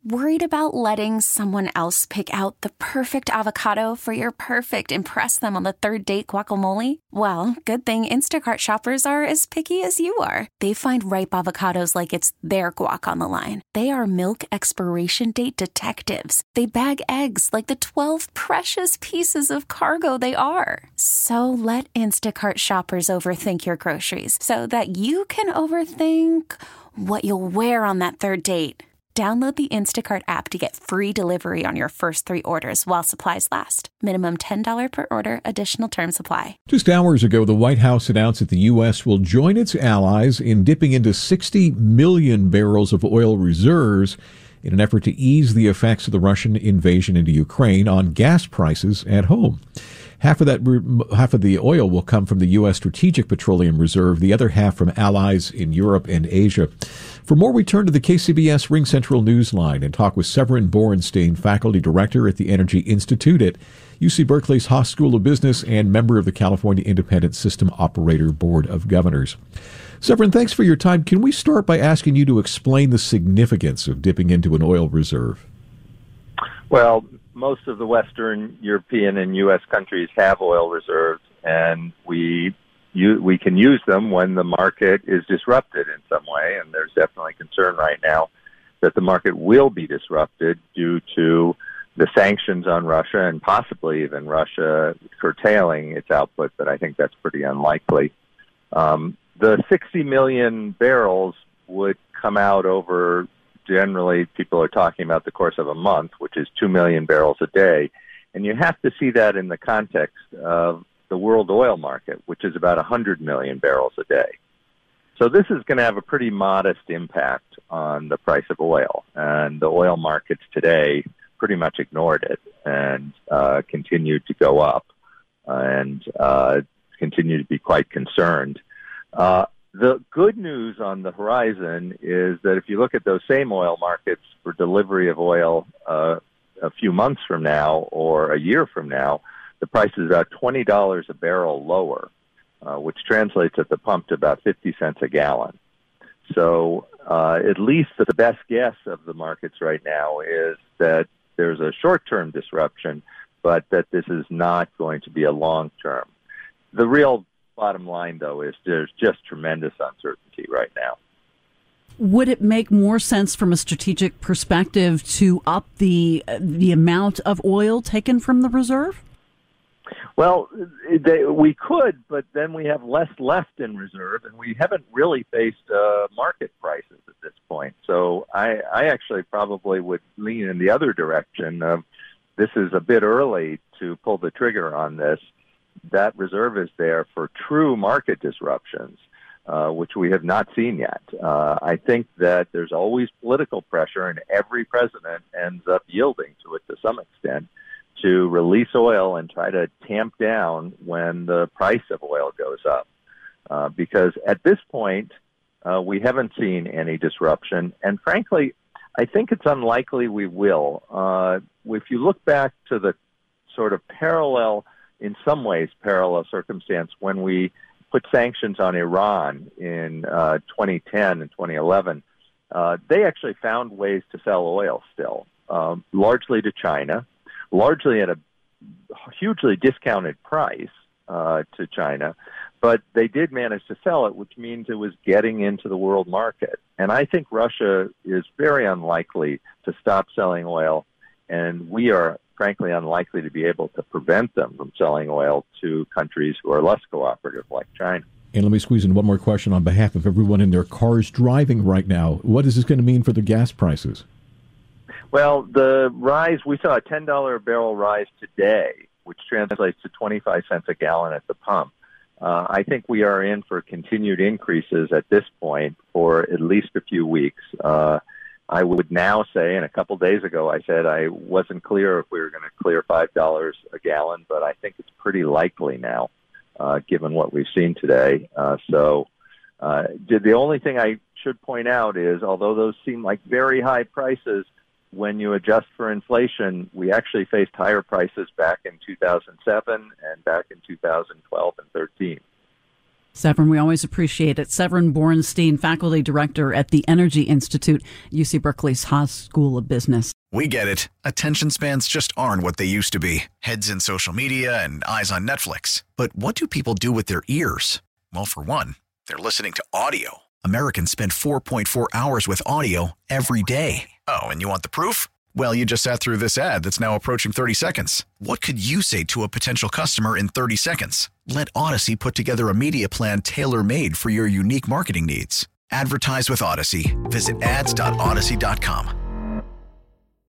Worried about letting someone else pick out the perfect avocado for your perfect impress them on the third date guacamole? Well, good thing Instacart shoppers are as picky as you are. They find ripe avocados like it's their guac on the line. They are milk expiration date detectives. They bag eggs like the 12 precious pieces of cargo they are. So let Instacart shoppers overthink your groceries so that you can overthink what you'll wear on that third date. Download the Instacart app to get free delivery on your first 3 orders while supplies last. Minimum $10 per order. Additional terms apply. Just hours ago, the White House announced that the U.S. will join its allies in dipping into 60 million barrels of oil reserves in an effort to ease the effects of the Russian invasion into Ukraine on gas prices at home. Half of the oil will come from the U.S. Strategic Petroleum Reserve, the other half from allies in Europe and Asia. For more, we turn to the KCBS Ring Central Newsline and talk with Severin Borenstein, faculty director at the Energy Institute at UC Berkeley's Haas School of Business and member of the California Independent System Operator Board of Governors. Severin, thanks for your time. Can we start by asking you to explain the significance of dipping into an oil reserve? Well, most of the Western European and U.S. countries have oil reserves, and we can use them when the market is disrupted in some way, and there's definitely concern right now that the market will be disrupted due to the sanctions on Russia and possibly even Russia curtailing its output, but I think that's pretty unlikely. The 60 million barrels would come out over, generally people are talking about the course of a month, which is 2 million barrels a day. And you have to see that in the context of the world oil market, which is about 100 million barrels a day. So this is going to have a pretty modest impact on the price of oil. And the oil markets today pretty much ignored it and continued to go up and continue to be quite concerned. The good news on the horizon is that if you look at those same oil markets for delivery of oil a few months from now or a year from now, the price is about $20 a barrel lower, which translates at the pump to about 50 cents a gallon. So at least the best guess of the markets right now is that there's a short-term disruption, but that this is not going to be a long-term. The real bottom line, though, is there's just tremendous uncertainty right now. Would it make more sense from a strategic perspective to up the amount of oil taken from the reserve? Well, we could, but then we have less left in reserve, and we haven't really faced market prices at this point. So I actually probably would lean in the other direction of this is a bit early to pull the trigger on this. That reserve is there for true market disruptions, which we have not seen yet. I think that there's always political pressure, and every president ends up yielding to it to some extent, to release oil and try to tamp down when the price of oil goes up. Because at this point, we haven't seen any disruption. And frankly, I think it's unlikely we will. If you look back to the sort of in some ways parallel circumstance when we put sanctions on Iran in 2010 and 2011, they actually found ways to sell oil still, largely to China, largely at a hugely discounted price to China, but they did manage to sell it, which means it was getting into the world market. And I think Russia is very unlikely to stop selling oil, and we are frankly unlikely to be able to prevent them from selling oil to countries who are less cooperative like China. And let me squeeze in one more question on behalf of everyone in their cars driving right now. What is this going to mean for the gas prices? Well, the rise, we saw a $10 a barrel rise today, which translates to 25 cents a gallon at the pump. I think we are in for continued increases at this point for at least a few weeks. I would now say, and a couple days ago I said I wasn't clear if we were going to clear $5 a gallon, but I think it's pretty likely now, given what we've seen today. The only thing I should point out is, although those seem like very high prices, when you adjust for inflation, we actually faced higher prices back in 2007 and back in 2012 and 13. Severin, we always appreciate it. Severin Borenstein, faculty director at the Energy Institute, UC Berkeley's Haas School of Business. We get it. Attention spans just aren't what they used to be. Heads in social media and eyes on Netflix. But what do people do with their ears? Well, for one, they're listening to audio. Americans spend 4.4 hours with audio every day. Oh, and you want the proof? Well, you just sat through this ad that's now approaching 30 seconds. What could you say to a potential customer in 30 seconds? Let Odyssey put together a media plan tailor-made for your unique marketing needs. Advertise with Odyssey. Visit ads.odyssey.com.